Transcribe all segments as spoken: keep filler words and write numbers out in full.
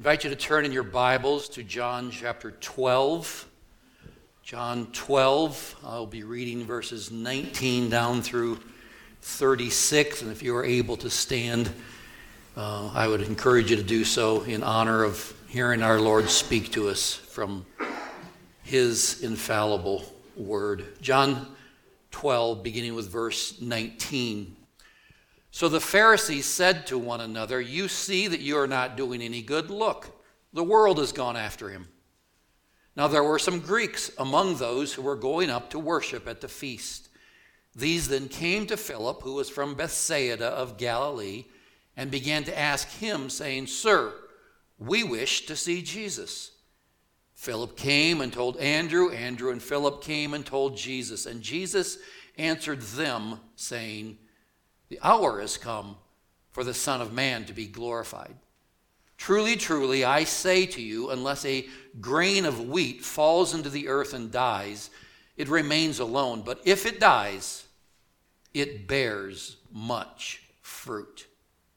invite you to turn in your Bibles to John chapter twelve. John twelve, I'll be reading verses nineteen down through thirty-six, and if you are able to stand, uh, I would encourage you to do so in honor of hearing our Lord speak to us from his infallible word. John twelve, beginning with verse nineteen. So the Pharisees said to one another, "You see that you are not doing any good. Look, the world has gone after him." Now there were some Greeks among those who were going up to worship at the feast. These then came to Philip, who was from Bethsaida of Galilee, and began to ask him, saying, "Sir, we wish to see Jesus." Philip came and told Andrew. Andrew and Philip came and told Jesus. And Jesus answered them, saying, "The hour has come for the Son of Man to be glorified. Truly, truly, I say to you, unless a grain of wheat falls into the earth and dies, it remains alone. But if it dies, it bears much fruit.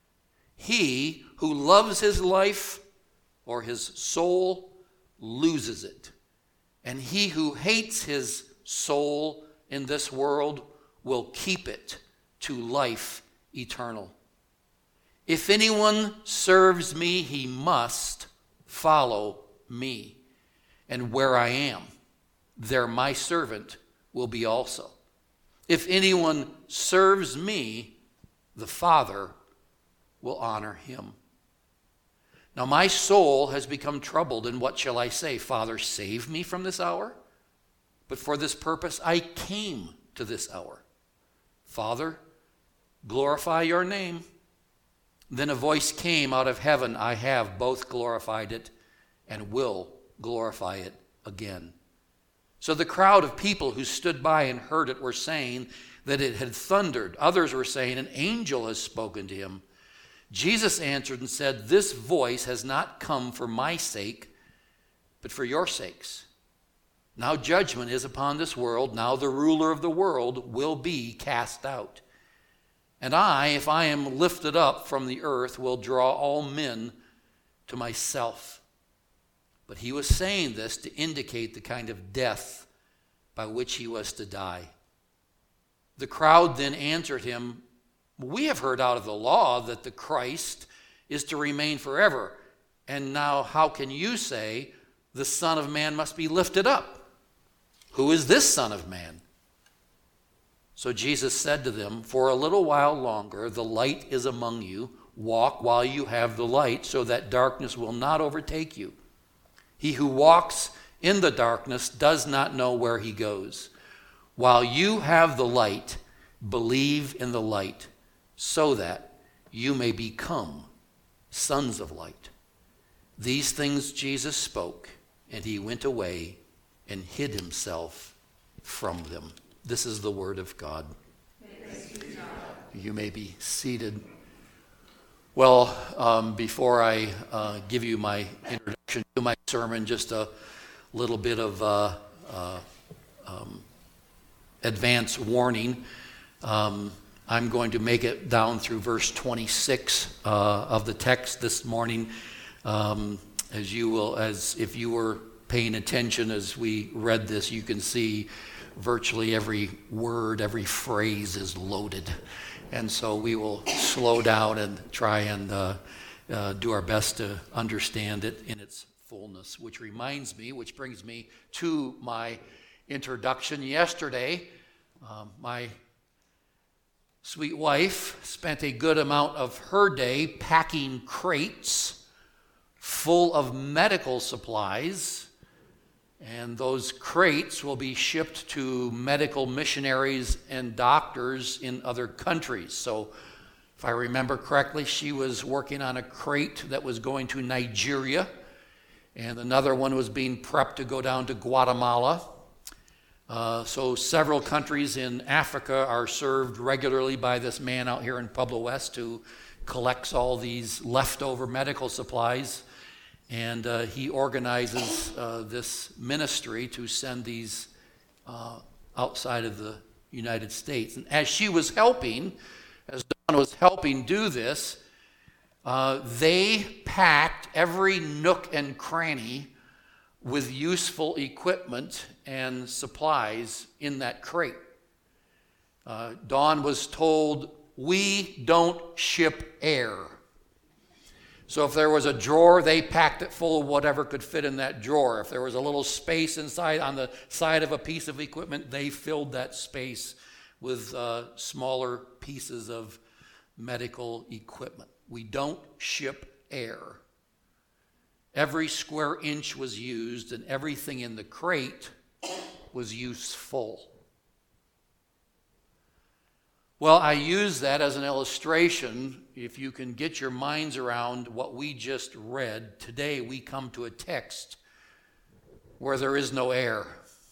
He who loves his life or his soul loses it. And he who hates his soul in this world will keep it to life eternal. If anyone serves me, he must follow me. And where I am, there my servant will be also. If anyone serves me, the Father will honor him. Now my soul has become troubled, and what shall I say? Father, save me from this hour? But for this purpose I came to this hour. Father, glorify your name." Then a voice came out of heaven, "I have both glorified it and will glorify it again." So the crowd of people who stood by and heard it were saying that it had thundered. Others were saying, "An angel has spoken to him." Jesus answered and said, "This voice has not come for my sake, but for your sakes. Now judgment is upon this world. Now the ruler of the world will be cast out. And I, if I am lifted up from the earth, will draw all men to myself." But he was saying this to indicate the kind of death by which he was to die. The crowd then answered him, "We have heard out of the law that the Christ is to remain forever. And now how can you say the Son of Man must be lifted up? Who is this Son of Man?" So Jesus said to them, "For a little while longer the light is among you. Walk while you have the light, so that darkness will not overtake you. He who walks in the darkness does not know where he goes. While you have the light, believe in the light, so that you may become sons of light." These things Jesus spoke, and he went away and hid himself from them. This is the word of God. You may be seated. Well, um, before I uh, give you my introduction to my sermon, just a little bit of uh, uh, um, advance warning. Um, I'm going to make it down through verse twenty-six uh, of the text this morning. Um, as you will, as if you were paying attention as we read this, you can see virtually every word, every phrase is loaded. And so we will slow down and try and uh, uh, do our best to understand it in its fullness. Which reminds me, which brings me to my introduction. Yesterday, um, my sweet wife spent a good amount of her day packing crates full of medical supplies. And those crates will be shipped to medical missionaries and doctors in other countries. So if I remember correctly, she was working on a crate that was going to Nigeria, and another one was being prepped to go down to Guatemala. Uh, so several countries in Africa are served regularly by this man out here in Pueblo West who collects all these leftover medical supplies. And uh, he organizes uh, this ministry to send these uh, outside of the United States. And as she was helping, as Dawn was helping do this, Uh, they packed every nook and cranny with useful equipment and supplies in that crate. Uh, Dawn was told, we don't ship air. So if there was a drawer, they packed it full of whatever could fit in that drawer. If there was a little space inside on the side of a piece of equipment, they filled that space with uh, smaller pieces of medical equipment. We don't ship air. Every square inch was used, and everything in the crate was useful. Well, I use that as an illustration. If you can get your minds around what we just read, today we come to a text where there is no air.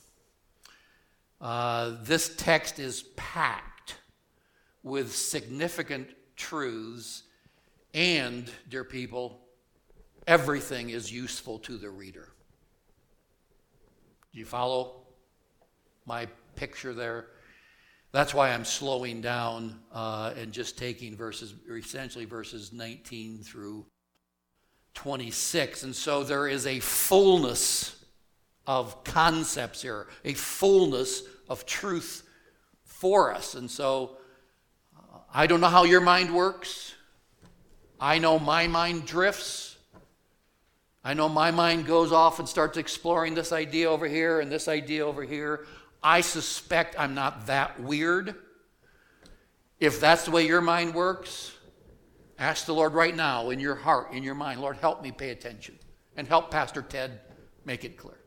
Uh, this text is packed with significant truths, and, dear people, everything is useful to the reader. Do you follow my picture there? That's why I'm slowing down uh, and just taking verses, essentially verses nineteen through twenty-six. And so there is a fullness of concepts here, a fullness of truth for us. And so uh, I don't know how your mind works. I know my mind drifts. I know my mind goes off and starts exploring this idea over here and this idea over here. I suspect I'm not that weird. If that's the way your mind works, ask the Lord right now in your heart, in your mind, Lord, help me pay attention and help Pastor Ted make it clear.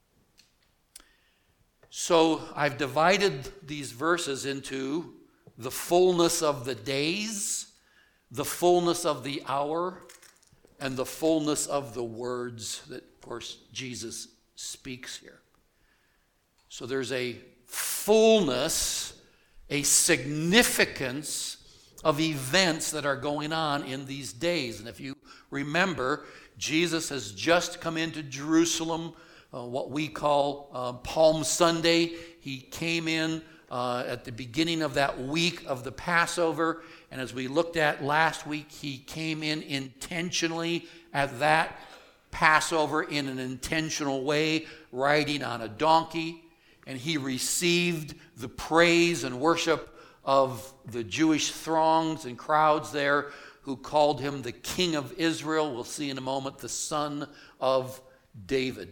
So I've divided these verses into the fullness of the days, the fullness of the hour, and the fullness of the words that, of course, Jesus speaks here. So there's a fullness, a significance of events that are going on in these days. And if you remember, Jesus has just come into Jerusalem, uh, what we call uh, Palm Sunday. He came in uh, at the beginning of that week of the Passover. And as we looked at last week, he came in intentionally at that Passover in an intentional way, riding on a donkey. And he received the praise and worship of the Jewish throngs and crowds there who called him the King of Israel. We'll see in a moment, the Son of David.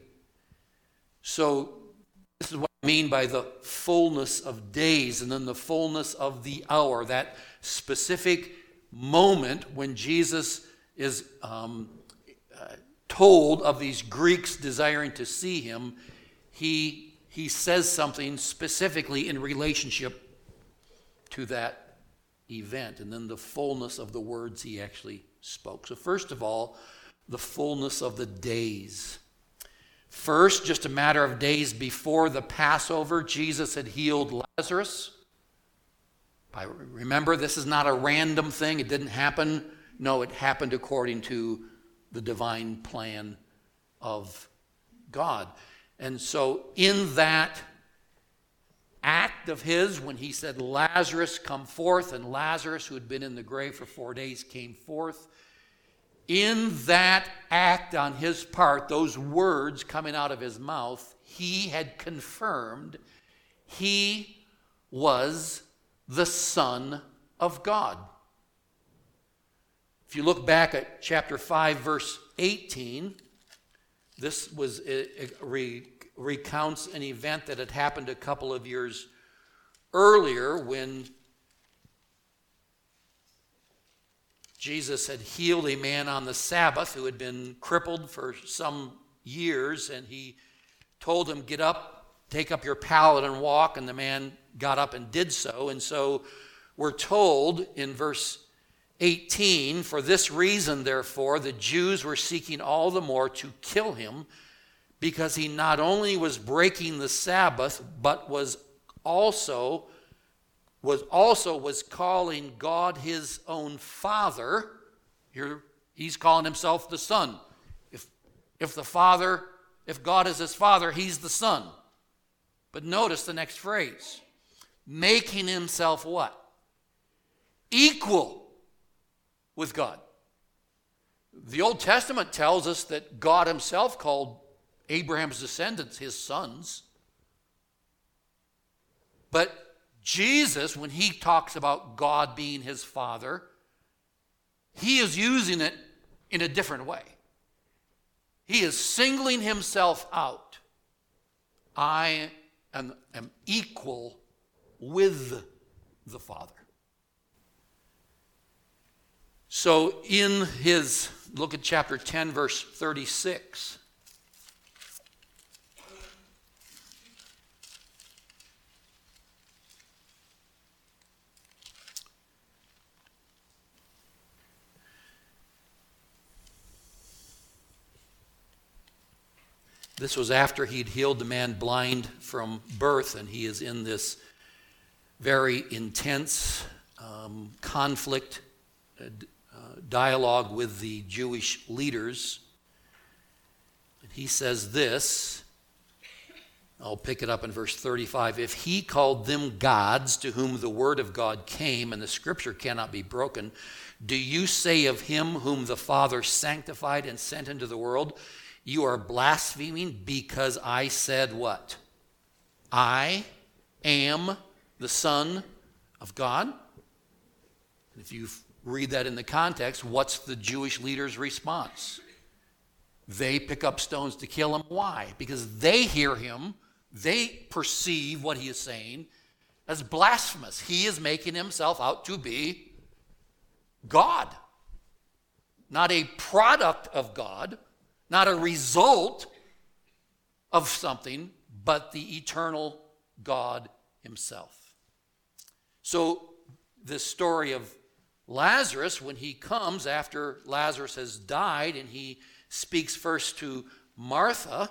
So this is what I mean by the fullness of days and then the fullness of the hour, that specific moment when Jesus is um, uh, told of these Greeks desiring to see him. He He says something specifically in relationship to that event, and then the fullness of the words he actually spoke. So first of all, the fullness of the days. First, just a matter of days before the Passover, Jesus had healed Lazarus. I remember, this is not a random thing. It didn't happen. No, it happened according to the divine plan of God. And so in that act of his, when he said, Lazarus, come forth, and Lazarus, who had been in the grave for four days, came forth, in that act on his part, those words coming out of his mouth, he had confirmed he was the Son of God. If you look back at chapter five, verse eighteen, this was a, a re, recounts an event that had happened a couple of years earlier when Jesus had healed a man on the Sabbath who had been crippled for some years, and he told him, get up, take up your pallet and walk, and the man got up and did so. And so we're told in verse eighteen, for this reason, therefore, the Jews were seeking all the more to kill him, because he not only was breaking the Sabbath, but was also was also was calling God his own Father. Here he's calling himself the Son. If if the Father, if God is his Father, he's the Son. But notice the next phrase. Making himself what? Equal with God. The Old Testament tells us that God himself called Abraham's descendants his sons. But Jesus, when he talks about God being his father, he is using it in a different way. He is singling himself out. I am, am equal with the Father. So in his, look at chapter ten, verse thirty-six. This was after he'd healed the man blind from birth, and he is in this very intense um, conflict, uh, uh, dialogue with the Jewish leaders. And he says this, I'll pick it up in verse thirty-five. If he called them gods to whom the word of God came, and the scripture cannot be broken, do you say of him whom the Father sanctified and sent into the world, you are blaspheming because I said what? I am the Son of God? And if you read that in the context, what's the Jewish leaders' response? They pick up stones to kill him. Why? Because they hear him, they perceive what he is saying as blasphemous. He is making himself out to be God, not a product of God, not a result of something, but the eternal God himself. So this story of Lazarus, when he comes after Lazarus has died and he speaks first to Martha,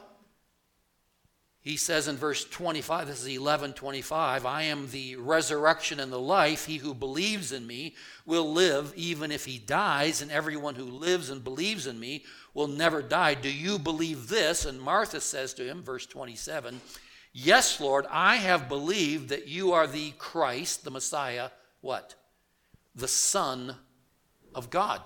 he says in verse twenty-five, this is eleven twenty-five, I am the resurrection and the life. He who believes in me will live even if he dies, and everyone who lives and believes in me will never die. Do you believe this? And Martha says to him, verse twenty-seven, yes, Lord, I have believed that you are the Christ, the Messiah, what? The Son of God.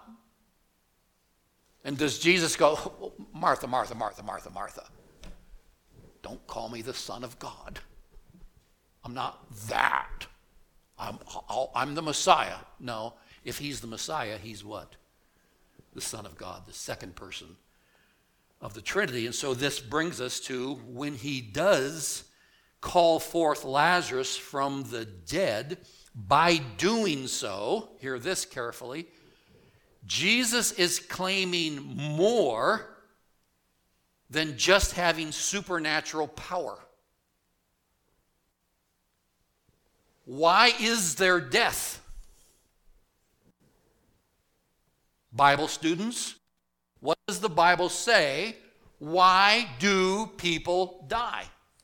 And does Jesus go, oh, Martha, Martha, Martha, Martha, Martha, don't call me the Son of God. I'm not that. I'm, I'll, I'm the Messiah. No, if he's the Messiah, he's what? The Son of God, the second person of the Trinity. And so this brings us to when he does call forth Lazarus from the dead, by doing so, hear this carefully, Jesus is claiming more than just having supernatural power. Why is there death? Bible students, what does the Bible say? Why do people die?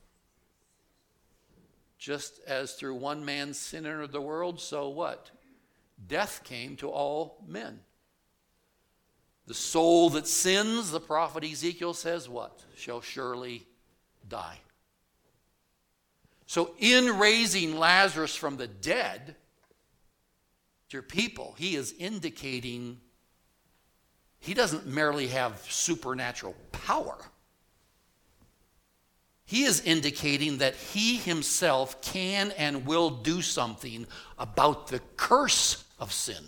Just as through one man's sin entered the world, so what? Death came to all men. The soul that sins, the prophet Ezekiel says what? Shall surely die. So in raising Lazarus from the dead, dear people, he is indicating he doesn't merely have supernatural power. He is indicating that he himself can and will do something about the curse of sin.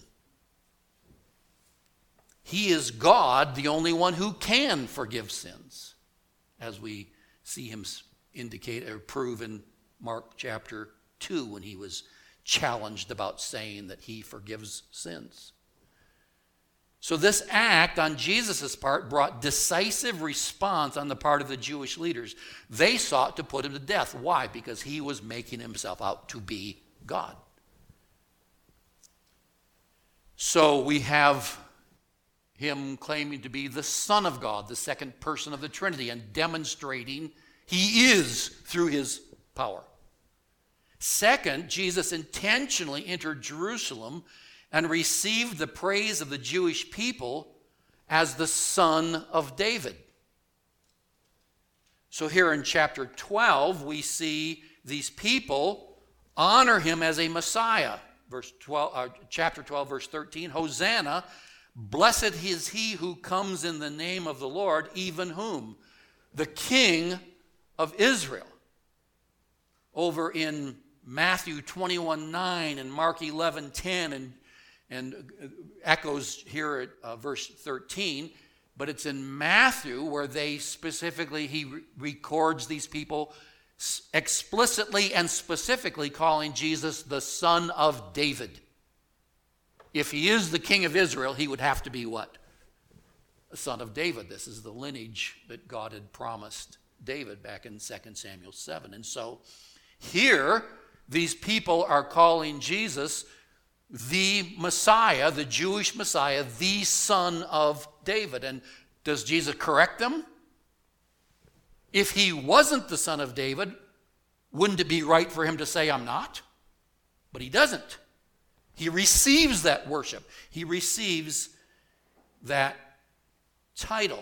He is God, the only one who can forgive sins, as we see him indicate or prove in Mark chapter two when he was challenged about saying that he forgives sins. So this act on Jesus' part brought decisive response on the part of the Jewish leaders. They sought to put him to death. Why? Because he was making himself out to be God. So we have him claiming to be the Son of God, the second person of the Trinity, and demonstrating he is through his power. Second, Jesus intentionally entered Jerusalem and received the praise of the Jewish people as the Son of David. So here in chapter twelve, we see these people honor him as a Messiah. Verse twelve, uh, chapter twelve, verse thirteen, Hosanna, Blessed is he who comes in the name of the Lord, even whom? The King of Israel. Over in Matthew twenty-one nine and Mark eleven ten, and, and echoes here at uh, verse thirteen, but it's in Matthew where they specifically, he re- records these people explicitly and specifically calling Jesus the Son of David. If he is the King of Israel, he would have to be what? A son of David. This is the lineage that God had promised David back in Second Samuel seven. And so here, these people are calling Jesus the Messiah, the Jewish Messiah, the Son of David. And does Jesus correct them? If he wasn't the Son of David, wouldn't it be right for him to say, I'm not? But he doesn't. He receives that worship. He receives that title.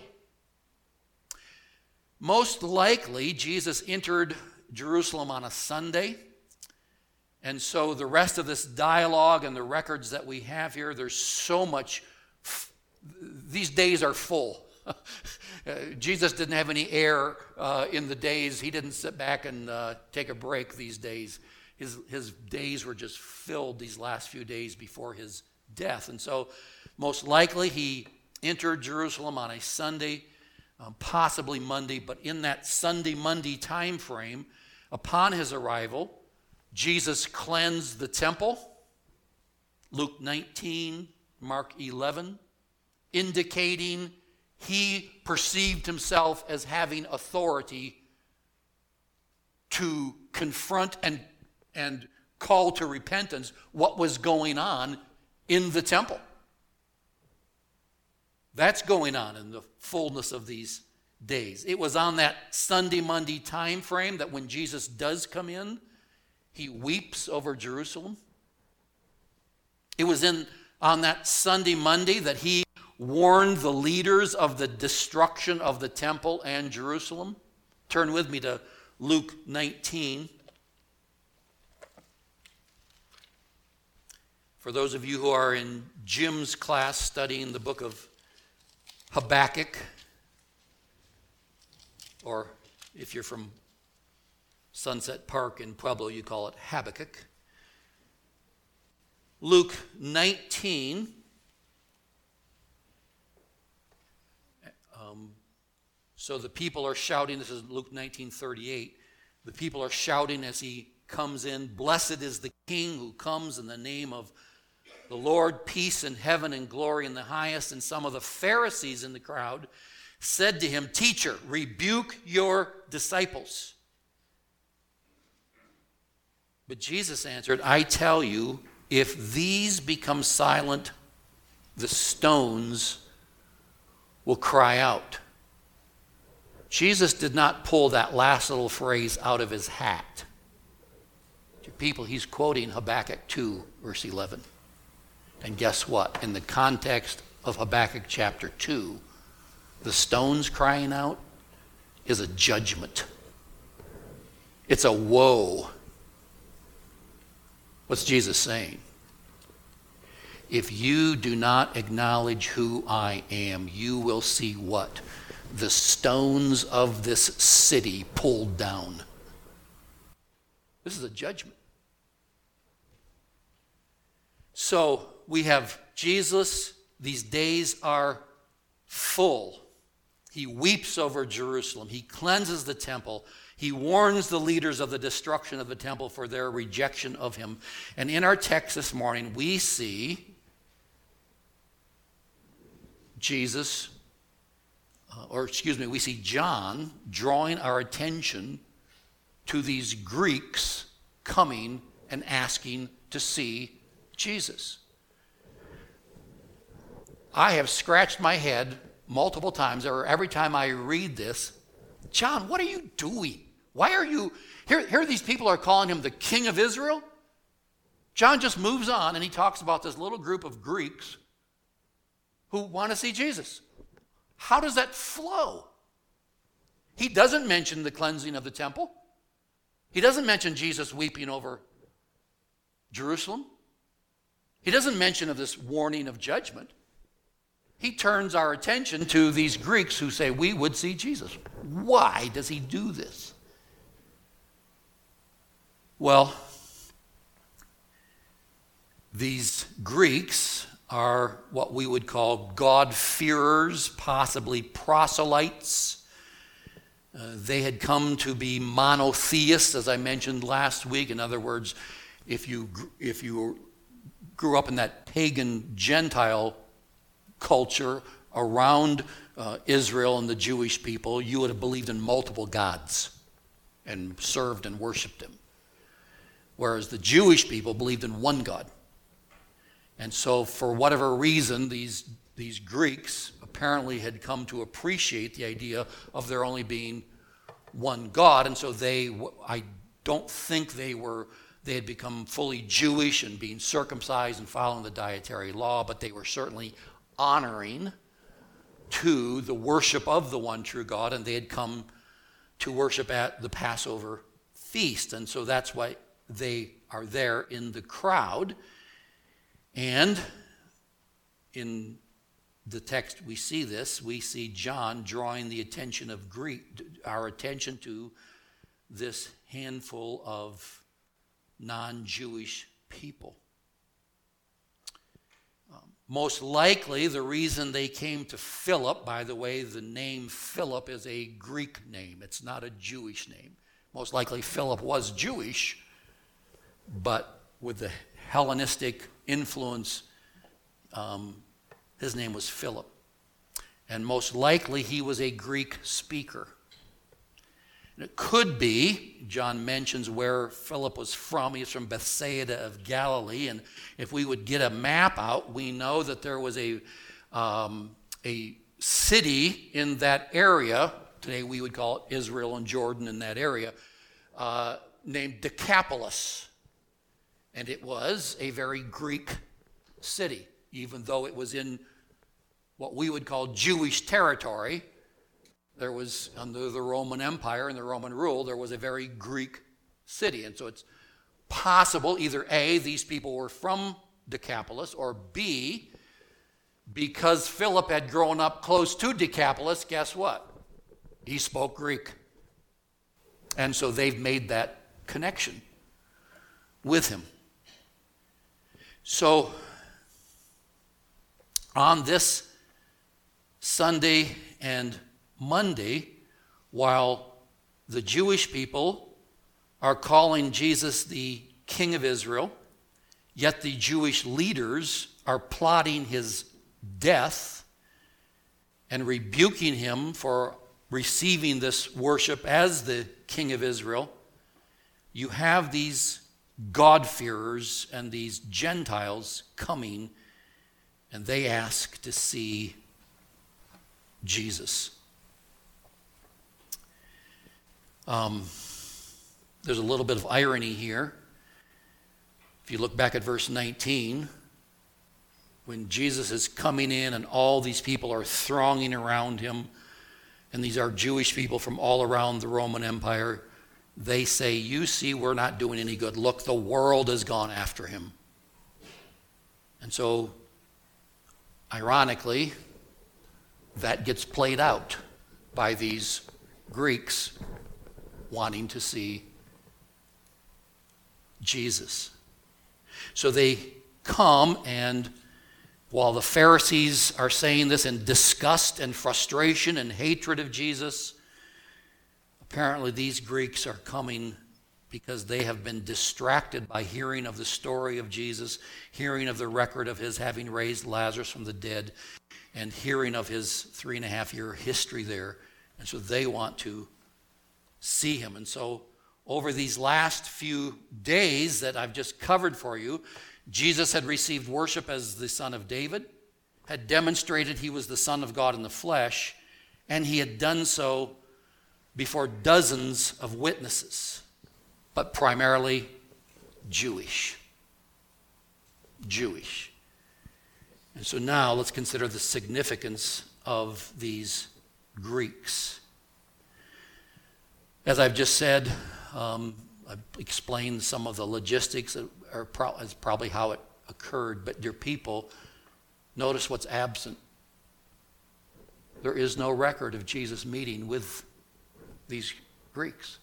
Most likely, Jesus entered Jerusalem on a Sunday. And so the rest of this dialogue and the records that we have here, there's so much. These days are full. Jesus didn't have any air uh, in the days. He didn't sit back and uh, take a break these days. His, his days were just filled these last few days before his death. And so most likely he entered Jerusalem on a Sunday, um, possibly Monday, but in that Sunday, Monday time frame, upon his arrival, Jesus cleansed the temple, Luke nineteen, Mark eleven, indicating he perceived himself as having authority to confront and, and call to repentance what was going on in the temple. That's going on in the fullness of these days. It was on that Sunday, Monday time frame that when Jesus does come in, he weeps over Jerusalem. It was in on that Sunday, Monday that he warned the leaders of the destruction of the temple and Jerusalem. Turn with me to Luke nineteen. For those of you who are in Jim's class studying the book of Habakkuk, or if you're from Sunset Park in Pueblo, you call it Habakkuk. Luke nineteen. Um, so the people are shouting, this is Luke nineteen thirty-eight. The people are shouting as he comes in, "Blessed is the King who comes in the name of the Lord, peace in heaven and glory in the highest." And some of the Pharisees in the crowd said to him, "Teacher, rebuke your disciples." But Jesus answered, "I tell you, if these become silent, the stones will cry out." Jesus did not pull that last little phrase out of his hat. To people, he's quoting Habakkuk two, verse eleven. And guess what? In the context of Habakkuk chapter two, the stones crying out is a judgment. It's a woe. What's Jesus saying? If you do not acknowledge who I am, you will see what? The stones of this city pulled down. This is a judgment. So we have Jesus. These days are full. He weeps over Jerusalem. He cleanses the temple. He warns the leaders of the destruction of the temple for their rejection of him. And in our text this morning, we see Jesus, uh, or excuse me, we see John drawing our attention to these Greeks coming and asking to see Jesus. I have scratched my head multiple times, or every time I read this, John, what are you doing? Why are you, here, here these people are calling him the King of Israel? John just moves on and he talks about this little group of Greeks who want to see Jesus. How does that flow? He doesn't mention the cleansing of the temple. He doesn't mention Jesus weeping over Jerusalem. He doesn't mention of this warning of judgment. he turns our attention to these Greeks who say, we would see Jesus. Why does he do this? Well, these Greeks are what we would call God-fearers, possibly proselytes. Uh, they had come to be monotheists, as I mentioned last week. In other words, if you if you grew up in that pagan Gentile culture around uh, Israel and the Jewish people, you would have believed in multiple gods and served and worshiped him. Whereas the Jewish people believed in one God. And so for whatever reason, these, these Greeks apparently had come to appreciate the idea of there only being one God. And so they, I don't think they were, they had become fully Jewish and being circumcised and following the dietary law, but they were certainly honoring to the worship of the one true God, and they had come to worship at the Passover feast. And so that's why they are there in the crowd. And in the text we see this, we see John drawing the attention of Greek, our attention to this handful of non-Jewish people. Um, most likely the reason they came to Philip, by the way, the name Philip is a Greek name. It's not a Jewish name. Most likely Philip was Jewish, but with the Hellenistic influence, um, his name was Philip. And most likely he was a Greek speaker. And it could be, John mentions where Philip was from. He's from Bethsaida of Galilee. And if we would get a map out, we know that there was a, um, a city in that area. Today we would call it Israel and Jordan in that area, uh, named Decapolis. And it was a very Greek city, even though it was in what we would call Jewish territory. There was, under the Roman Empire and the Roman rule, there was a very Greek city. And so it's possible either A, these people were from Decapolis, or B, because Philip had grown up close to Decapolis, guess what? He spoke Greek. And so they've made that connection with him. So, on this Sunday and Monday, while the Jewish people are calling Jesus the King of Israel, yet the Jewish leaders are plotting his death and rebuking him for receiving this worship as the King of Israel, you have these God-fearers and these Gentiles coming, and they ask to see Jesus. Um, there's a little bit of irony here. If you look back at verse nineteen, when Jesus is coming in and all these people are thronging around him, and these are Jewish people from all around the Roman Empire, they say, you see, we're not doing any good. Look, the world has gone after him. And so, ironically, that gets played out by these Greeks wanting to see Jesus. So they come, and while the Pharisees are saying this in disgust and frustration and hatred of Jesus, apparently these Greeks are coming because they have been distracted by hearing of the story of Jesus, hearing of the record of his having raised Lazarus from the dead, and hearing of his three and a half year history there. And so they want to see him. And so over these last few days that I've just covered for you, Jesus had received worship as the Son of David, had demonstrated he was the Son of God in the flesh, and he had done so before dozens of witnesses, but primarily Jewish. Jewish. And so now let's consider the significance of these Greeks. As I've just said, um, I've explained some of the logistics that are pro- is probably how it occurred, but dear people, notice what's absent there is no record of Jesus meeting with these Greeks.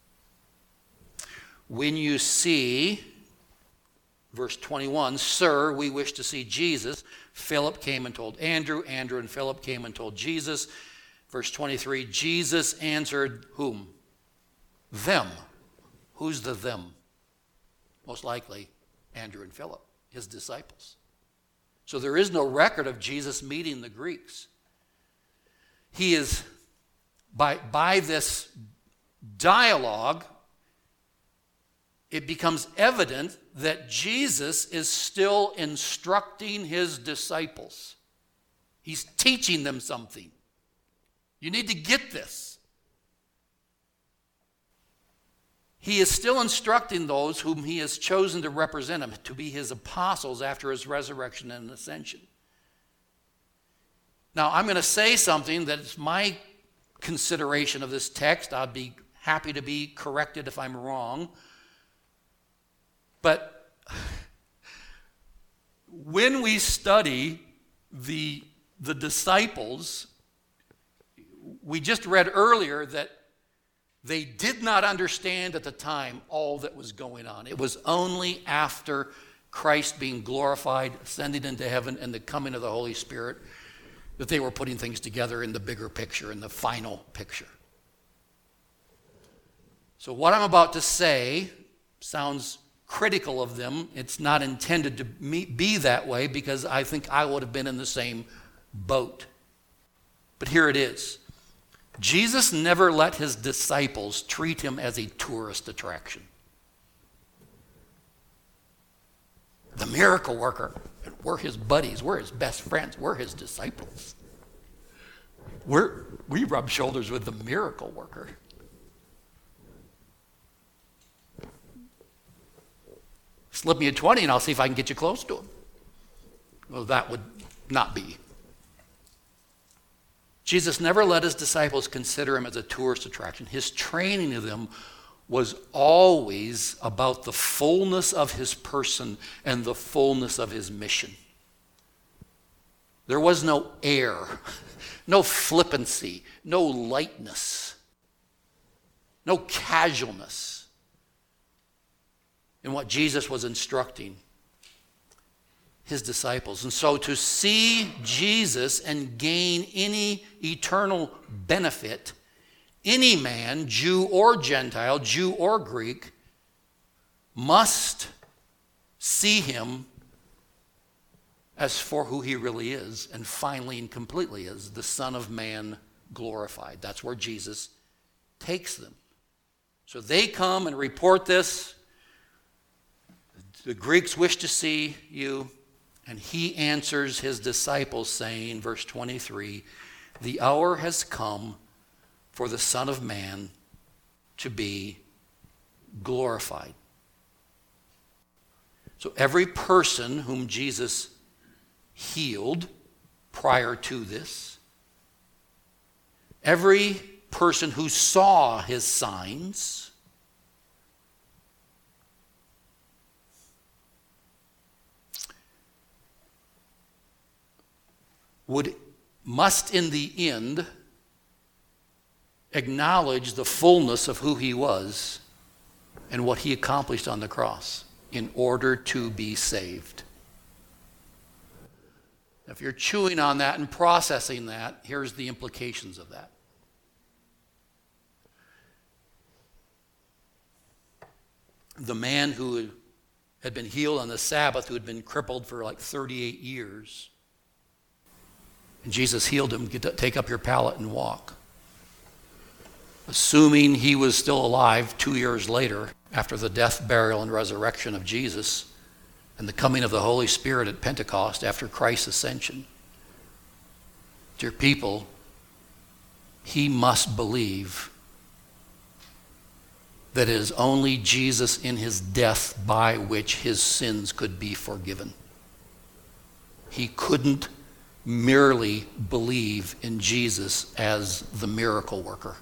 When you see, verse twenty-one, "Sir, we wish to see Jesus," Philip came and told Andrew. Andrew and Philip came and told Jesus. Verse twenty-three, Jesus answered whom? Them. Who's the them? Most likely Andrew and Philip, his disciples. So there is no record of Jesus meeting the Greeks. He is, by, by this dialogue, it becomes evident that Jesus is still instructing his disciples. He's teaching them something. You need to get this. He is still instructing those whom he has chosen to represent him, to be his apostles after his resurrection and ascension. Now, I'm going to say something that is my consideration of this text. I'd be happy to be corrected if I'm wrong. But when we study the, the disciples, we just read earlier that they did not understand at the time all that was going on. It was only after Christ being glorified, ascending into heaven, and the coming of the Holy Spirit that they were putting things together in the bigger picture, in the final picture. So what I'm about to say sounds critical of them. It's not intended to be that way because I think I would have been in the same boat. But here it is. Jesus never let his disciples treat him as a tourist attraction. The miracle worker, we're his buddies, we're his best friends, we're his disciples. We're, we rub shoulders with the miracle worker. Slip me a twenty and I'll see if I can get you close to him. Well, that would not be. Jesus never let his disciples consider him as a tourist attraction. His training of them was always about the fullness of his person and the fullness of his mission. There was no air, no flippancy, no lightness, no casualness in what Jesus was instructing his disciples. And so to see Jesus and gain any eternal benefit, any man, Jew or Gentile, Jew or Greek, must see him as for who he really is, and finally and completely is, the Son of Man glorified. That's where Jesus takes them. So they come and report this. The Greeks wish to see you. And he answers his disciples saying, verse twenty-three, "The hour has come for the Son of Man to be glorified." So every person whom Jesus healed prior to this, every person who saw his signs, would must in the end acknowledge the fullness of who he was and what he accomplished on the cross in order to be saved. If you're chewing on that and processing that, here's the implications of that. The man who had been healed on the Sabbath, who had been crippled for like thirty-eight years, and Jesus healed him, get to, take up your pallet and walk. Assuming he was still alive two years later, after the death, burial, and resurrection of Jesus, and the coming of the Holy Spirit at Pentecost after Christ's ascension. Dear people, he must believe that it is only Jesus in his death by which his sins could be forgiven. He couldn't merely believe in Jesus as the miracle worker.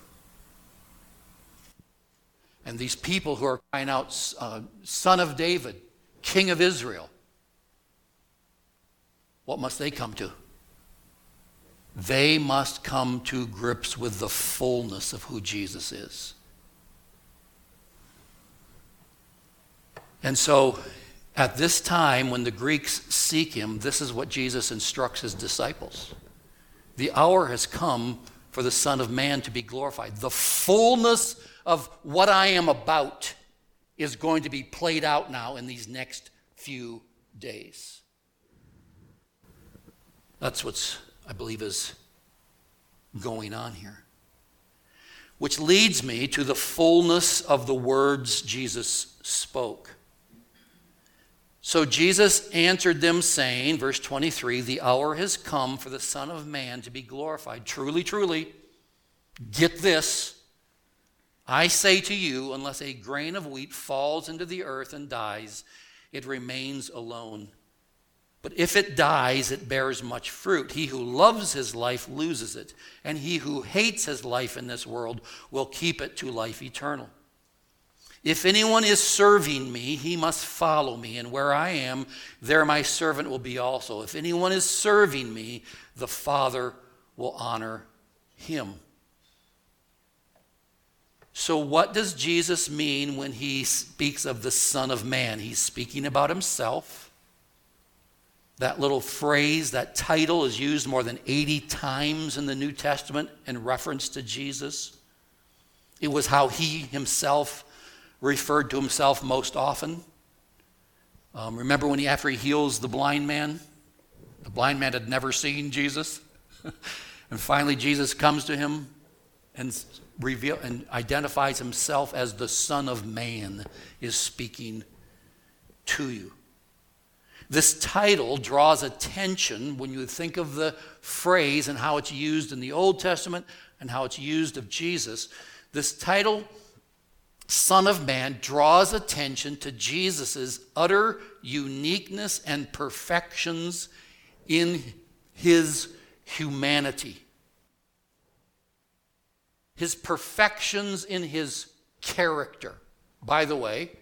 And these people who are crying out, uh, Son of David, King of Israel, what must they come to? They must come to grips with the fullness of who Jesus is. And so, at this time, when the Greeks seek him, this is what Jesus instructs his disciples. The hour has come for the Son of Man to be glorified. The fullness of what I am about is going to be played out now in these next few days. That's what's, I believe, is going on here. Which leads me to the fullness of the words Jesus spoke. So Jesus answered them, saying, verse twenty-three, the hour has come for the Son of Man to be glorified. Truly, truly, get this. I say to you, unless a grain of wheat falls into the earth and dies, it remains alone. But if it dies, it bears much fruit. He who loves his life loses it, and he who hates his life in this world will keep it to life eternal. If anyone is serving me, he must follow me, and where I am, there my servant will be also. If anyone is serving me, the Father will honor him. So what does Jesus mean when he speaks of the Son of Man? He's speaking about himself. That little phrase, that title is used more than eighty times in the New Testament in reference to Jesus. It was how he himself referred to himself most often. Um, remember when he, after he heals the blind man? The blind man had never seen Jesus. And finally Jesus comes to him and reveal and identifies himself as the Son of Man is speaking to you. This title draws attention when you think of the phrase and how it's used in the Old Testament and how it's used of Jesus. This title, Son of Man, draws attention to Jesus' utter uniqueness and perfections in his humanity. His perfections in his character. By the way,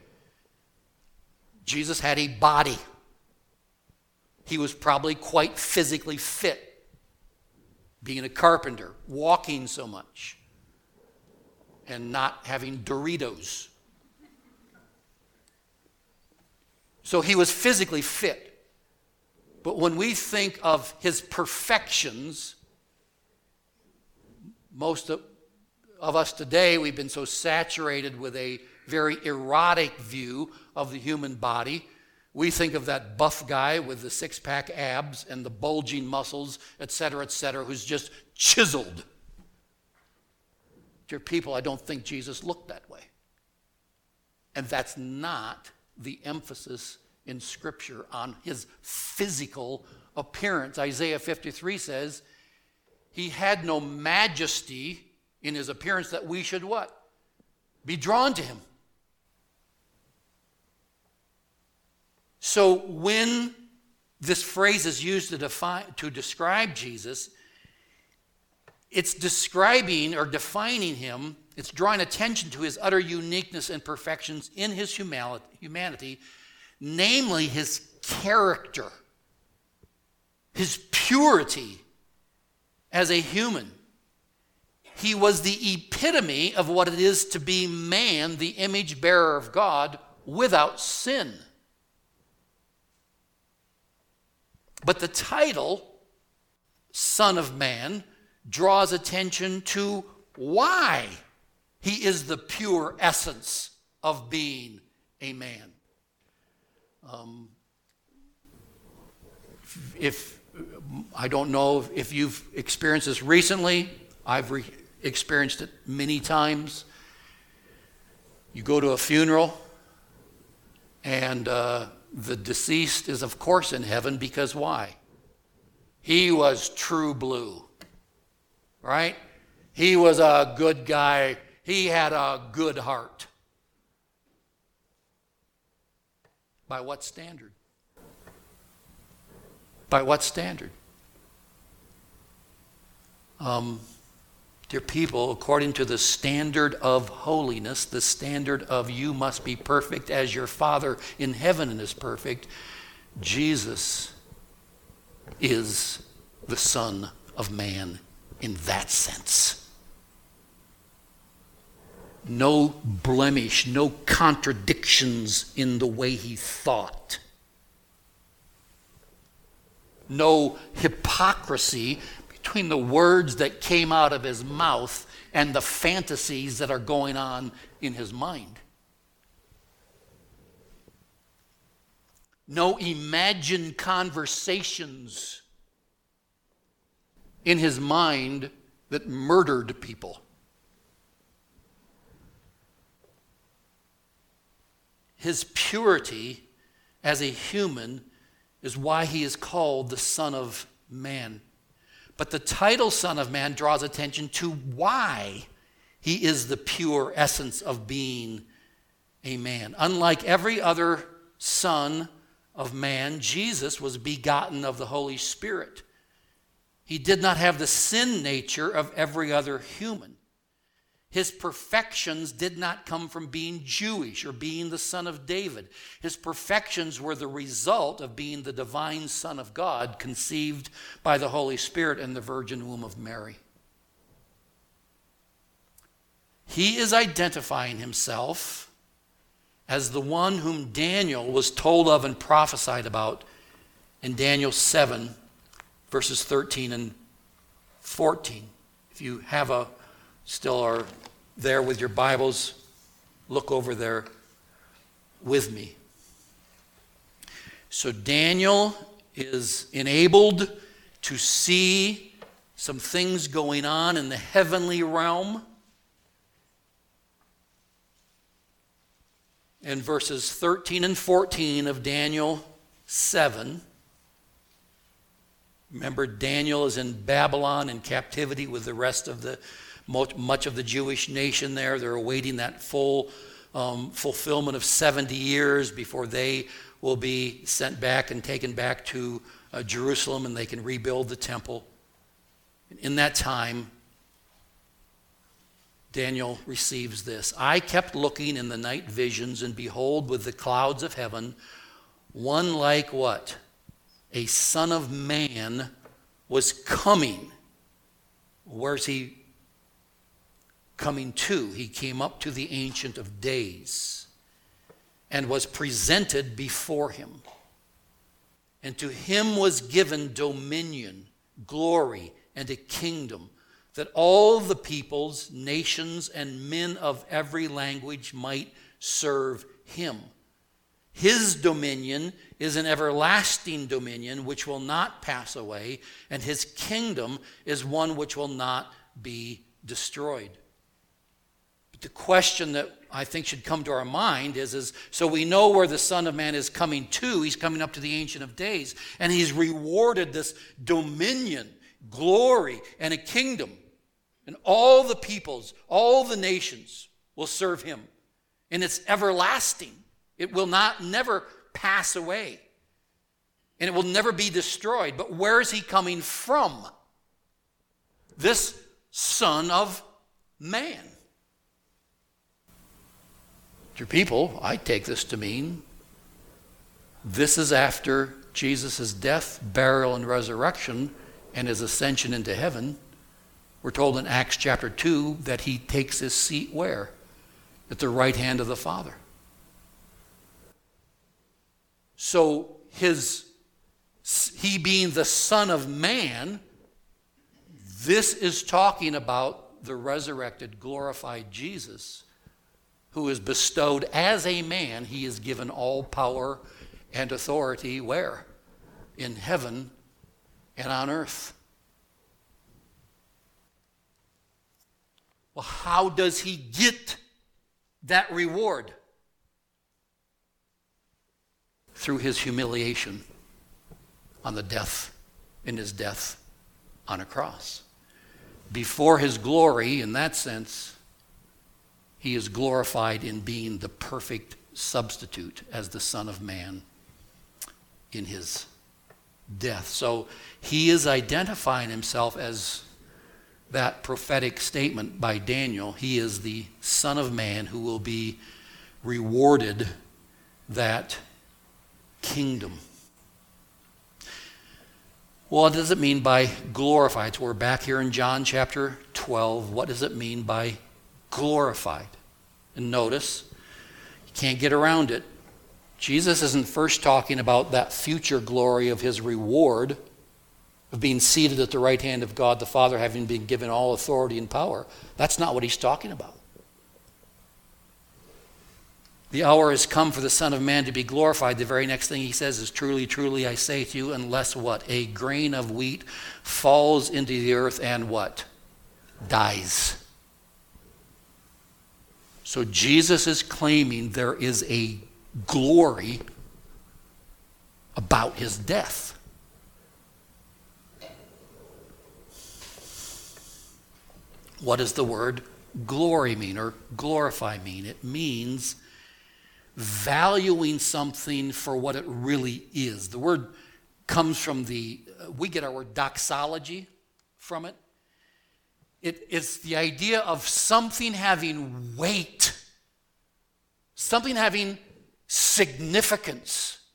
Jesus had a body. He was probably quite physically fit, being a carpenter, walking so much, and not having Doritos. So he was physically fit. But when we think of his perfections, most of, of us today, we've been so saturated with a very erotic view of the human body. We think of that buff guy with the six-pack abs and the bulging muscles, et cetera, et cetera, who's just chiseled. Dear people, I don't think Jesus looked that way. And that's not the emphasis in Scripture on his physical appearance. Isaiah fifty-three says, he had no majesty in his appearance that we should what? Be drawn to him. So when this phrase is used to define, to describe Jesus, it's describing or defining him, it's drawing attention to his utter uniqueness and perfections in his humanity, namely his character, his purity as a human. He was the epitome of what it is to be man, the image bearer of God, without sin. But the title, Son of Man, draws attention to why he is the pure essence of being a man. Um, if I don't know if you've experienced this recently, I've re- experienced it many times. You go to a funeral and uh, the deceased is, of course, in heaven because why? He was true blue, right? He was a good guy. He had a good heart. By what standard? By what standard? Um, dear people, according to the standard of holiness, the standard of you must be perfect as your Father in heaven is perfect, Jesus is the Son of Man in that sense. No blemish, no contradictions in the way he thought. No hypocrisy between the words that came out of his mouth and the fantasies that are going on in his mind. No imagined conversations in his mind that murdered people. His purity as a human is why he is called the Son of Man. But the title Son of Man draws attention to why he is the pure essence of being a man. Unlike every other son of man, Jesus was begotten of the Holy Spirit. He did not have the sin nature of every other human. His perfections did not come from being Jewish or being the son of David. His perfections were the result of being the divine Son of God, conceived by the Holy Spirit in the virgin womb of Mary. He is identifying himself as the one whom Daniel was told of and prophesied about in Daniel seven, verses thirteen and fourteen. If you have a still are there with your Bibles, look over there with me. So Daniel is enabled to see some things going on in the heavenly realm. In verses thirteen and fourteen of Daniel seven, remember, Daniel is in Babylon in captivity with the rest of the much of the Jewish nation there. They're awaiting that full um, fulfillment of seventy years before they will be sent back and taken back to uh, Jerusalem, and they can rebuild the temple. In that time, Daniel receives this. I kept looking in the night visions, and behold, with the clouds of heaven, one like what? A son of man was coming. Where's he coming to? He came up to the Ancient of Days and was presented before him. And to him was given dominion, glory, and a kingdom, that all the peoples, nations, and men of every language might serve him. His dominion is an everlasting dominion which will not pass away, and his kingdom is one which will not be destroyed. But the question that I think should come to our mind is, is so we know where the Son of Man is coming to. He's coming up to the Ancient of Days, and he's rewarded this dominion, glory, and a kingdom. And all the peoples, all the nations will serve him. And it's everlasting. It will not never pass away. And it will never be destroyed. But where is he coming from? This Son of Man. Dear people, I take this to mean this is after Jesus' death, burial, and resurrection, and his ascension into heaven. We're told in Acts chapter two that he takes his seat where? At the right hand of the Father. So his, he being the Son of Man, this is talking about the resurrected, glorified Jesus, who is bestowed as a man. He is given all power and authority where? In heaven and on earth. Well, how does he get that reward? Through his humiliation on the death, in his death on a cross. Before his glory, in that sense, he is glorified in being the perfect substitute as the Son of Man in his death. So he is identifying himself as that prophetic statement by Daniel. He is the Son of Man who will be rewarded that kingdom. What does it mean by glorified? So we're back here in John chapter twelve. What does it mean by glorified? And notice, you can't get around it. Jesus isn't first talking about that future glory of his reward, of being seated at the right hand of God the Father, having been given all authority and power. That's not what he's talking about. The hour has come for the Son of Man to be glorified. The very next thing he says is, truly, truly, I say to you, unless what? A grain of wheat falls into the earth and what? Dies. So Jesus is claiming there is a glory about his death. What does the word glory mean or glorify mean? It means valuing something for what it really is. The word comes from the, uh, we get our word doxology from it. It is the idea of something having weight, something having significance.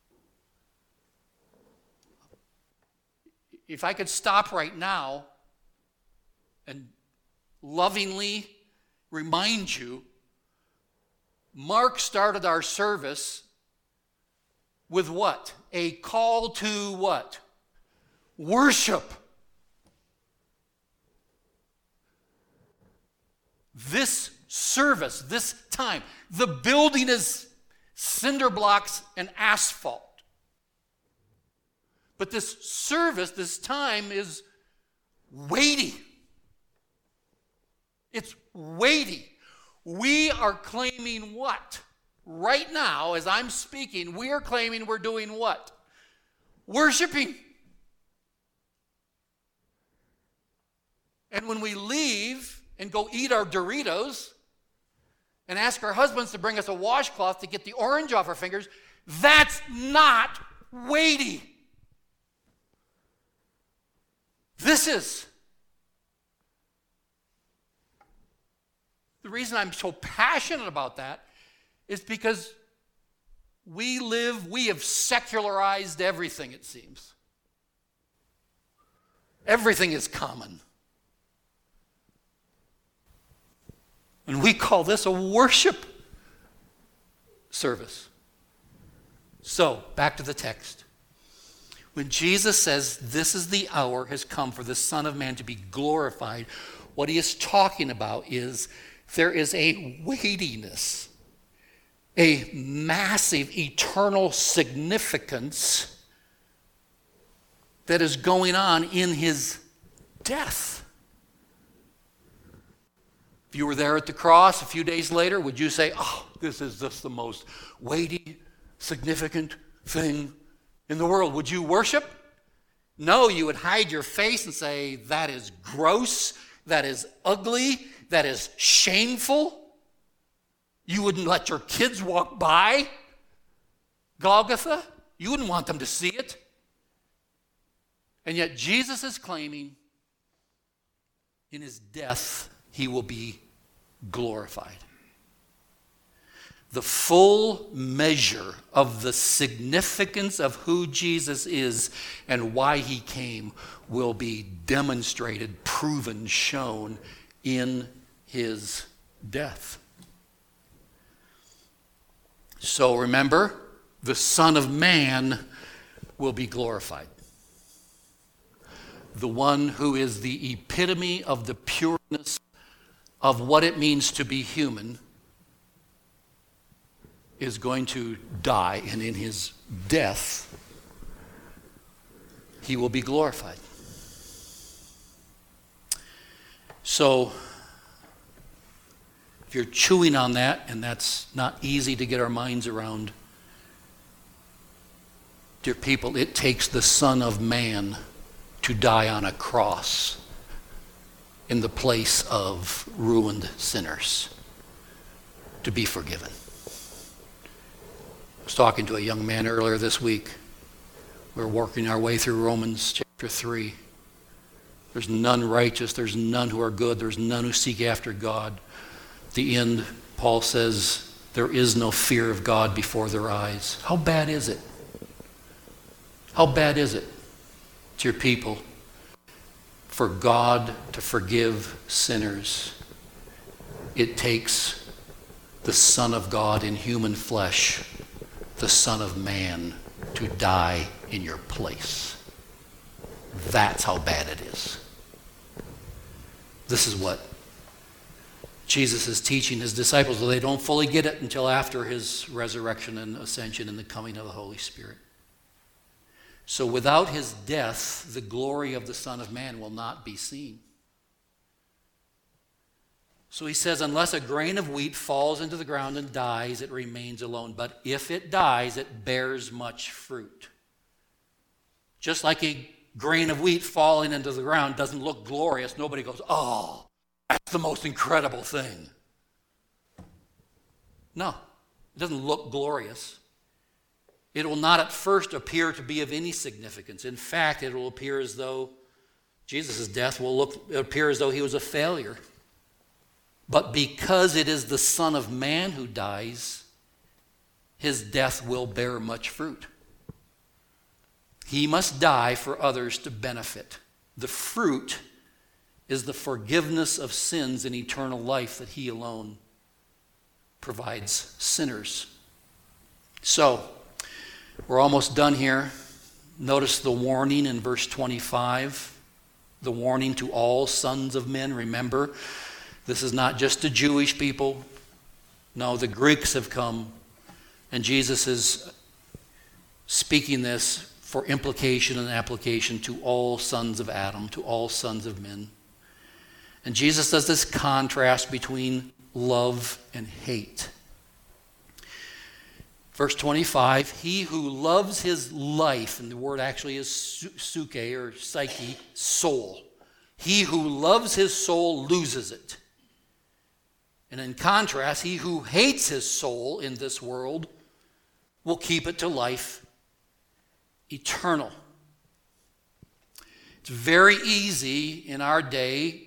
If I could stop right now and lovingly remind you, Mark started our service with what? A call to what? Worship. This service, this time, the building is cinder blocks and asphalt. But this service, this time is weighty. It's weighty. We are claiming what? Right now, as I'm speaking, we are claiming we're doing what? Worshiping. And when we leave and go eat our Doritos and ask our husbands to bring us a washcloth to get the orange off our fingers, that's not weighty. This is. The reason I'm so passionate about that is because we live, we have secularized everything, it seems. Everything is common. And we call this a worship service. So, back to the text. When Jesus says, this is the hour has come for the Son of Man to be glorified, what he is talking about is there is a weightiness, a massive eternal significance that is going on in his death. If you were there at the cross a few days later, would you say, oh, this is just the most weighty, significant thing in the world? Would you worship? No, you would hide your face and say, that is gross, that is ugly, that is shameful. You wouldn't let your kids walk by Golgotha. You wouldn't want them to see it. And yet Jesus is claiming in his death he will be glorified. The full measure of the significance of who Jesus is and why he came will be demonstrated, proven, shown in his death. So remember, the Son of Man will be glorified. The one who is the epitome of the pureness of what it means to be human is going to die, and in his death, he will be glorified. So, if you're chewing on that, and that's not easy to get our minds around, dear people, it takes the Son of Man to die on a cross in the place of ruined sinners to be forgiven. I was talking to a young man earlier this week. We were working our way through Romans chapter three. There's none righteous, there's none who are good, there's none who seek after God. At the end, Paul says, there is no fear of God before their eyes. How bad is it? How bad is it? Dear people, for God to forgive sinners, it takes the Son of God in human flesh, the Son of Man, to die in your place. That's how bad it is. This is what Jesus is teaching his disciples, though they don't fully get it until after his resurrection and ascension and the coming of the Holy Spirit. So without his death, the glory of the Son of Man will not be seen. So he says, unless a grain of wheat falls into the ground and dies, it remains alone. But if it dies, it bears much fruit. Just like a grain of wheat falling into the ground doesn't look glorious. Nobody goes, oh, that's the most incredible thing. No, it doesn't look glorious. It will not at first appear to be of any significance. In fact, it will appear as though Jesus' death will look, appear as though he was a failure. But because it is the Son of Man who dies, his death will bear much fruit. He must die for others to benefit. The fruit is the forgiveness of sins and eternal life that he alone provides sinners. So, we're almost done here. Notice the warning in verse twenty-five, the warning to all sons of men. Remember, this is not just to Jewish people. No, the Greeks have come, and Jesus is speaking this for implication and application to all sons of Adam, to all sons of men. And Jesus does this contrast between love and hate. Verse twenty-five, he who loves his life, and the word actually is suke or psyche, soul. He who loves his soul loses it. And in contrast, he who hates his soul in this world will keep it to life eternal. It's very easy in our day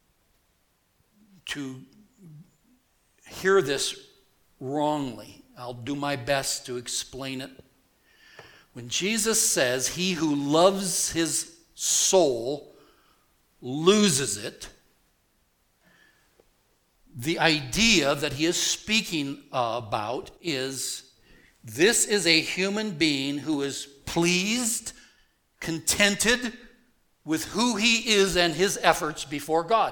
to hear this wrongly. I'll do my best to explain it. When Jesus says, he who loves his soul loses it, the idea that he is speaking about is this is a human being who is pleased, contented with who he is and his efforts before God.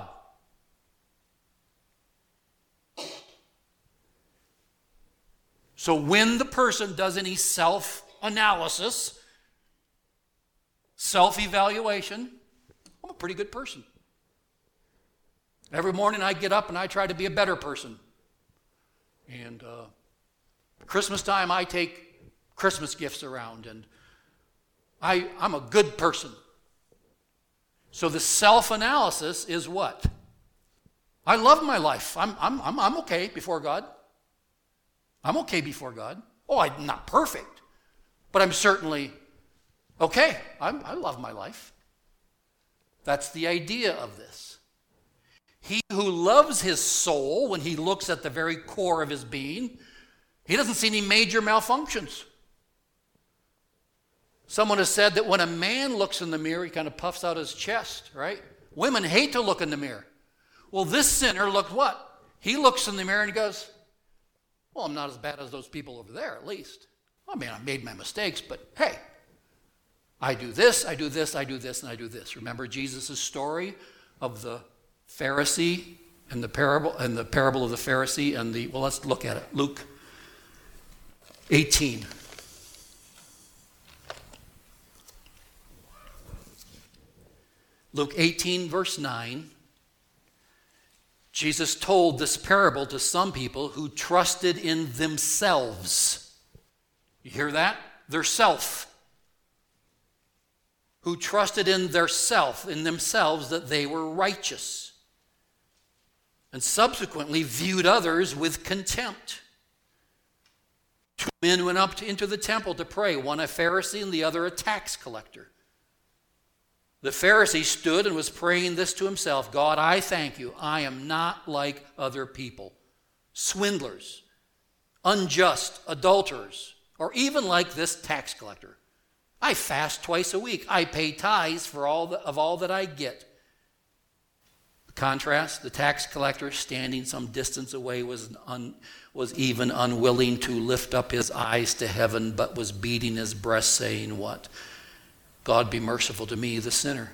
So when the person does any self-analysis, self-evaluation, I'm a pretty good person. Every morning I get up and I try to be a better person. And uh, Christmas time I take Christmas gifts around, and I, I'm a good person. So the self-analysis is what? I love my life. I'm, I'm, I'm, I'm okay before God. I'm okay before God. Oh, I'm not perfect, but I'm certainly okay. I'm, I love my life. That's the idea of this. He who loves his soul, when he looks at the very core of his being, he doesn't see any major malfunctions. Someone has said that when a man looks in the mirror, he kind of puffs out his chest, right? Women hate to look in the mirror. Well, this sinner looked what? He looks in the mirror and he goes, well, I'm not as bad as those people over there, at least. I mean, I made my mistakes, but hey, I do this, I do this, I do this, and I do this. Remember Jesus' story of the Pharisee and the parable and the parable of the Pharisee and the, well, let's look at it. Luke eighteen. Luke eighteen, verse nine. Jesus told this parable to some people who trusted in themselves. You hear that? Their self. Who trusted in their self, in themselves, that they were righteous. And subsequently viewed others with contempt. Two men went up to, into the temple to pray, one a Pharisee and the other a tax collector. The Pharisee stood and was praying this to himself, God, I thank you. I am not like other people, swindlers, unjust, adulterers, or even like this tax collector. I fast twice a week. I pay tithes for all the, of all that I get. The contrast, the tax collector standing some distance away was, un, was even unwilling to lift up his eyes to heaven, but was beating his breast, saying what? God be merciful to me, the sinner.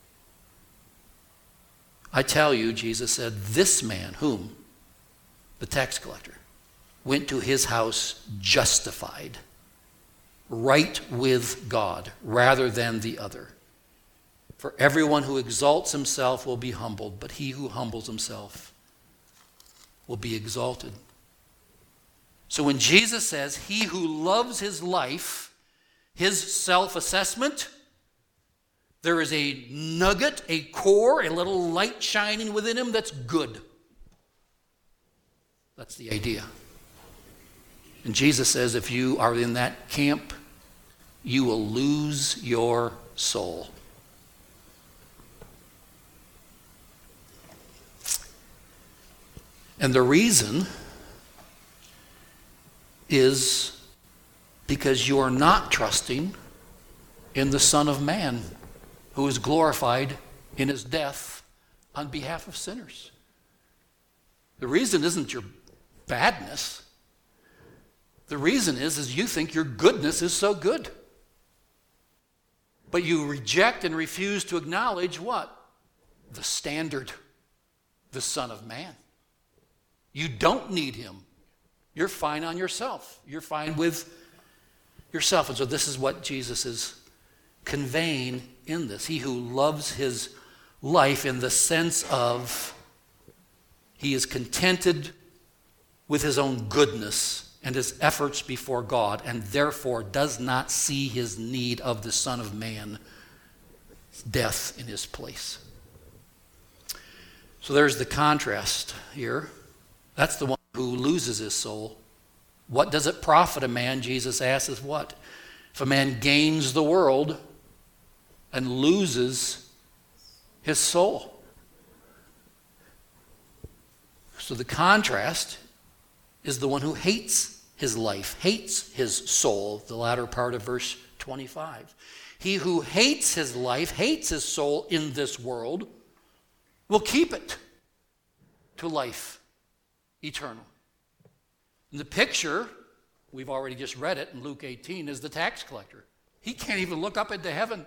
I tell you, Jesus said, this man, whom? The tax collector, went to his house justified, right with God, rather than the other. For everyone who exalts himself will be humbled, but he who humbles himself will be exalted. So when Jesus says, he who loves his life, his self-assessment, there is a nugget, a core, a little light shining within him that's good. That's the idea. And Jesus says if you are in that camp, you will lose your soul. And the reason is because you are not trusting in the Son of Man, who is glorified in his death on behalf of sinners. The reason isn't your badness. The reason is, is you think your goodness is so good. But you reject and refuse to acknowledge what? The standard, the Son of Man. You don't need him. You're fine on yourself. You're fine with yourself. And so this is what Jesus is conveying in this. He who loves his life in the sense of he is contented with his own goodness and his efforts before God, and therefore does not see his need of the Son of Man, death in his place. So there's the contrast here. That's the one who loses his soul. What does it profit a man, Jesus asks, is what? If a man gains the world and loses his soul. So the contrast is the one who hates his life, hates his soul, the latter part of verse twenty-five. He who hates his life, hates his soul in this world, will keep it to life eternal. And the picture, we've already just read it in Luke eighteen, is the tax collector. He can't even look up into heaven.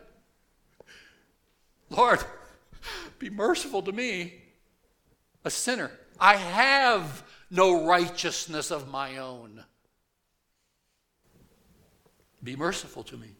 Lord, be merciful to me, a sinner. I have no righteousness of my own. Be merciful to me.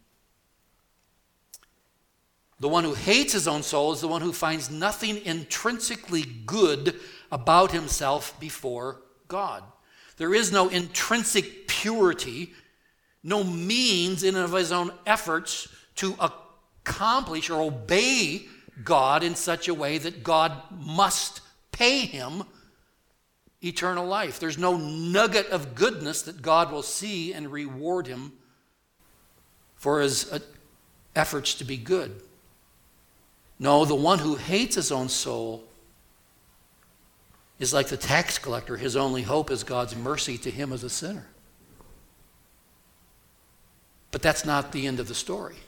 The one who hates his own soul is the one who finds nothing intrinsically good about himself before God. There is no intrinsic purity, no means in and of his own efforts to accomplish or obey God in such a way that God must pay him eternal life. There's no nugget of goodness that God will see and reward him for his efforts to be good. No, the one who hates his own soul is like the tax collector. His only hope is God's mercy to him as a sinner. But that's not the end of the story.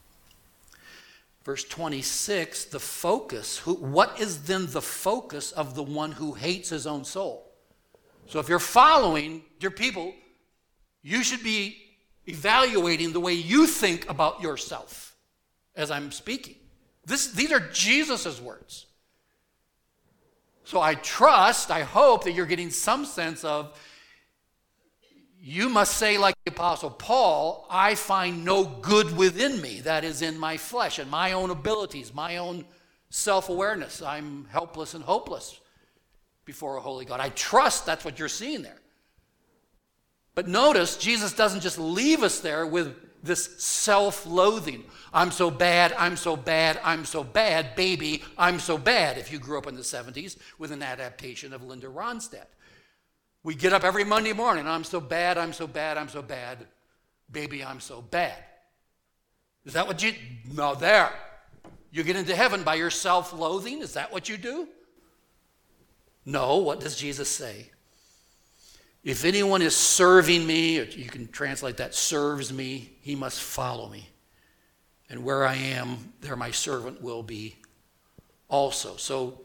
Verse twenty-six, the focus, who, what is then the focus of the one who hates his own soul? So if you're following your people, you should be evaluating the way you think about yourself as I'm speaking. This, these are Jesus' words. So I trust, I hope that you're getting some sense of, you must say like the Apostle Paul, I find no good within me, that is in my flesh and my own abilities, my own self-awareness. I'm helpless and hopeless before a holy God. I trust that's what you're seeing there. But notice, Jesus doesn't just leave us there with this self-loathing. I'm so bad, I'm so bad, I'm so bad, baby, I'm so bad, if you grew up in the seventies with an adaptation of Linda Ronstadt. We get up every Monday morning, I'm so bad, I'm so bad, I'm so bad, baby, I'm so bad. Is that what you, no, there. You get into heaven by your self-loathing? Is that what you do? No, what does Jesus say? If anyone is serving me, or you can translate that, serves me, he must follow me. And where I am, there my servant will be also. So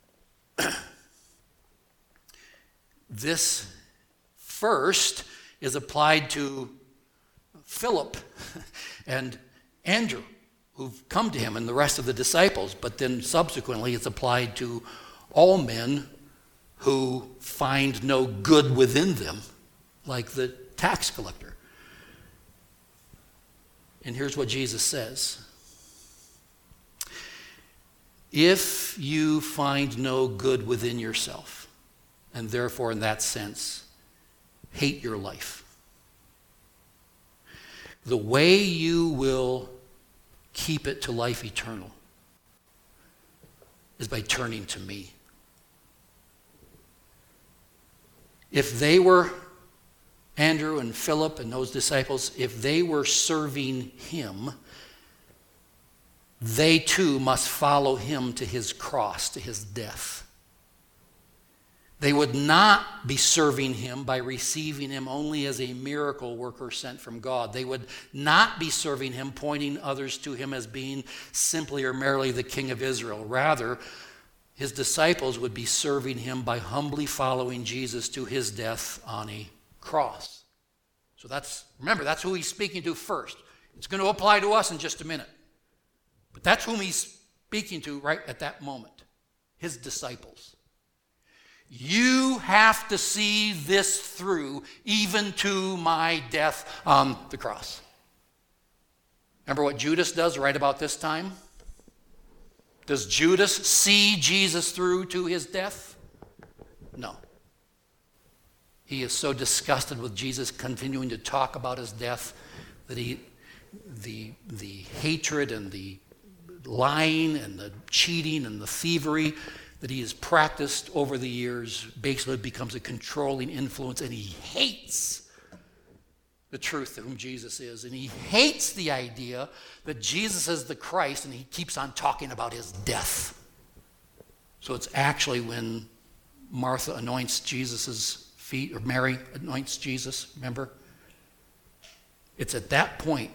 this first is applied to Philip and Andrew, who've come to him, and the rest of the disciples, but then subsequently it's applied to all men who find no good within them, like the tax collector. And here's what Jesus says. If you find no good within yourself, and therefore in that sense, hate your life, the way you will keep it to life eternal is by turning to me. If they were, Andrew and Philip and those disciples, if they were serving him, they too must follow him to his cross, to his death. They would not be serving him by receiving him only as a miracle worker sent from God. They would not be serving him, pointing others to him as being simply or merely the King of Israel. Rather, his disciples would be serving him by humbly following Jesus to his death on a cross. So that's, remember, that's who he's speaking to first. It's going to apply to us in just a minute. But that's whom he's speaking to right at that moment, his disciples. You have to see this through, even to my death on the cross. Remember what Judas does right about this time? Does Judas see Jesus through to his death? No. He is so disgusted with Jesus continuing to talk about his death that he, the, the hatred and the lying and the cheating and the thievery that he has practiced over the years basically becomes a controlling influence, and he hates the truth of whom Jesus is. And he hates the idea that Jesus is the Christ, and he keeps on talking about his death. So it's actually when Martha anoints Jesus' feet, or Mary anoints Jesus, remember? It's at that point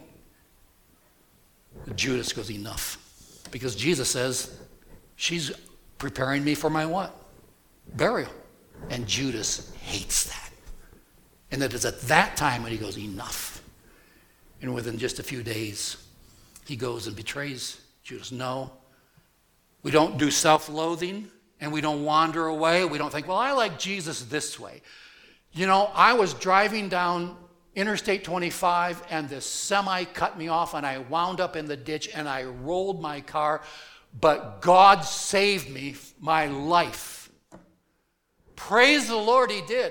that Judas goes, enough. Because Jesus says, she's preparing me for my what? Burial. And Judas hates that. And it is at that time when he goes, enough. And within just a few days, he goes and betrays Judas. No, we don't do self-loathing, and we don't wander away. We don't think, well, I like Jesus this way. You know, I was driving down Interstate twenty-five, and this semi cut me off, and I wound up in the ditch, and I rolled my car, but God saved me, my life. Praise the Lord, he did.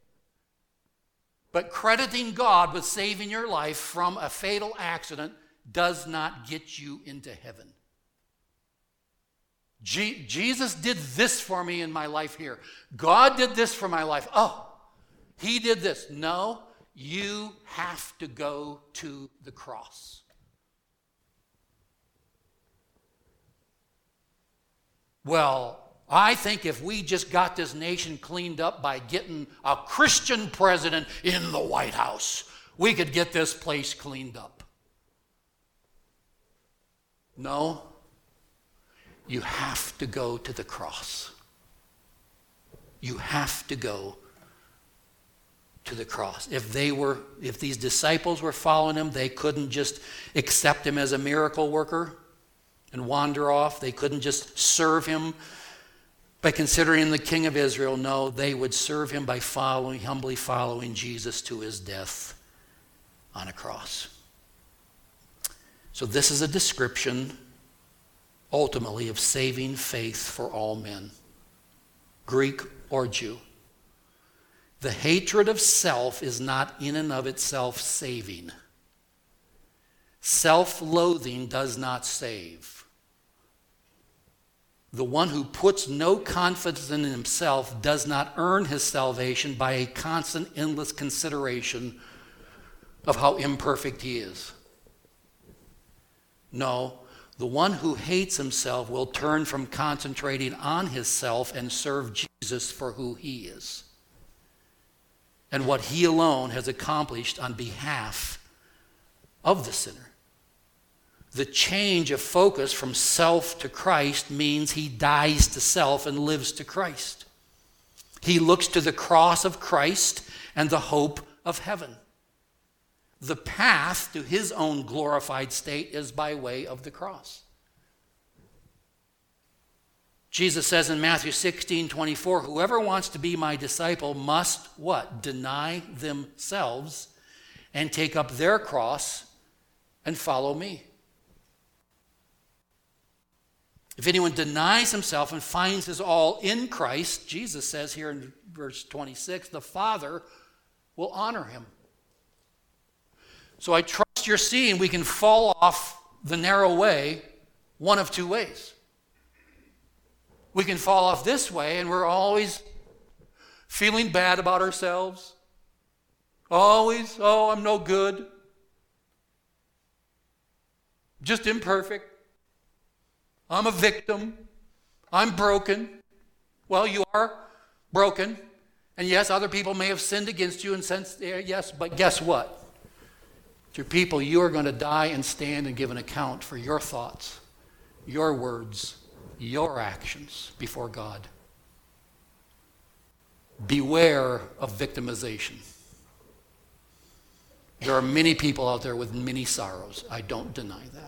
But crediting God with saving your life from a fatal accident does not get you into heaven. Je- Jesus did this for me in my life here. God did this for my life. Oh, he did this. No, you have to go to the cross. Well, I think if we just got this nation cleaned up by getting a Christian president in the White House, we could get this place cleaned up. No, you have to go to the cross. You have to go to the cross. If they were, if these disciples were following him, they couldn't just accept him as a miracle worker and wander off. They couldn't just serve him by considering him the King of Israel. No, they would serve him by following, humbly following Jesus to his death on a cross. So this is a description, ultimately, of saving faith for all men, Greek or Jew. The hatred of self is not in and of itself saving. Self-loathing does not save. The one who puts no confidence in himself does not earn his salvation by a constant, endless consideration of how imperfect he is. No, the one who hates himself will turn from concentrating on his self and serve Jesus for who he is and what he alone has accomplished on behalf of the sinner. The change of focus from self to Christ means he dies to self and lives to Christ. He looks to the cross of Christ and the hope of heaven. The path to his own glorified state is by way of the cross. Jesus says in Matthew sixteen twenty-four, whoever wants to be my disciple must what? Deny themselves and take up their cross and follow me. If anyone denies himself and finds his all in Christ, Jesus says here in verse twenty-six, the Father will honor him. So I trust you're seeing we can fall off the narrow way one of two ways. We can fall off this way and we're always feeling bad about ourselves. Always, oh, I'm no good. Just imperfect. I'm a victim. I'm broken. Well, you are broken. And yes, other people may have sinned against you and since yes, but guess what? To people, you are going to die and stand and give an account for your thoughts, your words, your actions before God. Beware of victimization. There are many people out there with many sorrows. I don't deny that.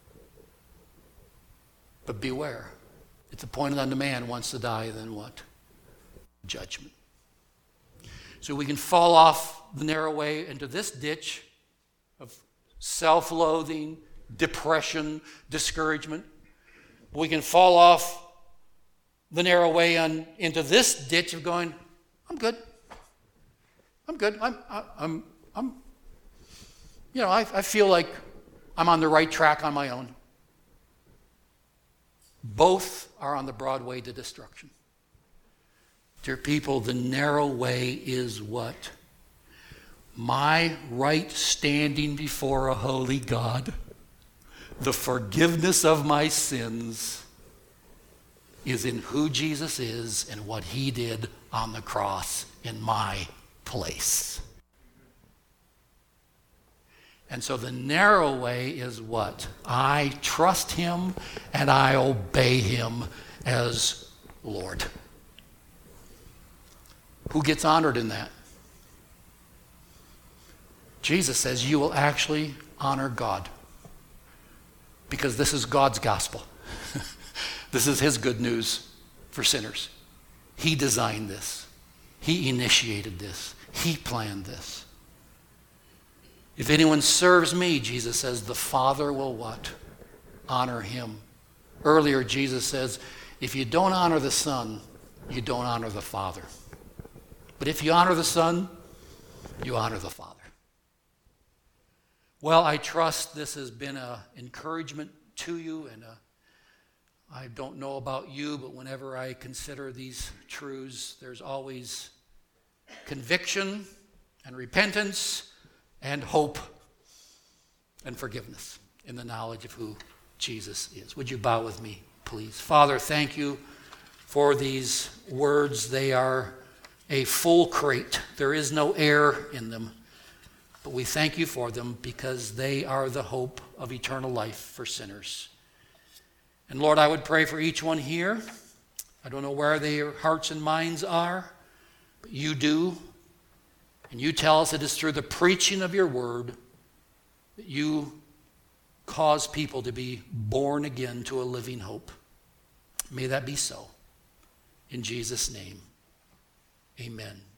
But beware. It's appointed unto man once to die, then what? Judgment. So we can fall off the narrow way into this ditch of self-loathing, depression, discouragement. We can fall off the narrow way on, into this ditch of going, I'm good. I'm good. I'm, I, I'm, I'm, you know, I, I feel like I'm on the right track on my own. Both are on the broad way to destruction. Dear people, the narrow way is what? My right standing before a holy God, the forgiveness of my sins is in who Jesus is and what he did on the cross in my place. And so the narrow way is what? I trust him and I obey him as Lord. Who gets honored in that? Jesus says you will actually honor God because this is God's gospel. This is his good news for sinners. He designed this. He initiated this. He planned this. If anyone serves me, Jesus says, the Father will what? Honor him. Earlier, Jesus says, if you don't honor the Son, you don't honor the Father. But if you honor the Son, you honor the Father. Well, I trust this has been an encouragement to you, and a, I don't know about you, but whenever I consider these truths, there's always conviction and repentance and hope and forgiveness in the knowledge of who Jesus is. Would you bow with me, please? Father, thank you for these words. They are a full crate. There is no air in them. But we thank you for them because they are the hope of eternal life for sinners. And Lord, I would pray for each one here. I don't know where their hearts and minds are, but you do. And you tell us it is through the preaching of your word that you cause people to be born again to a living hope. May that be so. In Jesus' name, amen.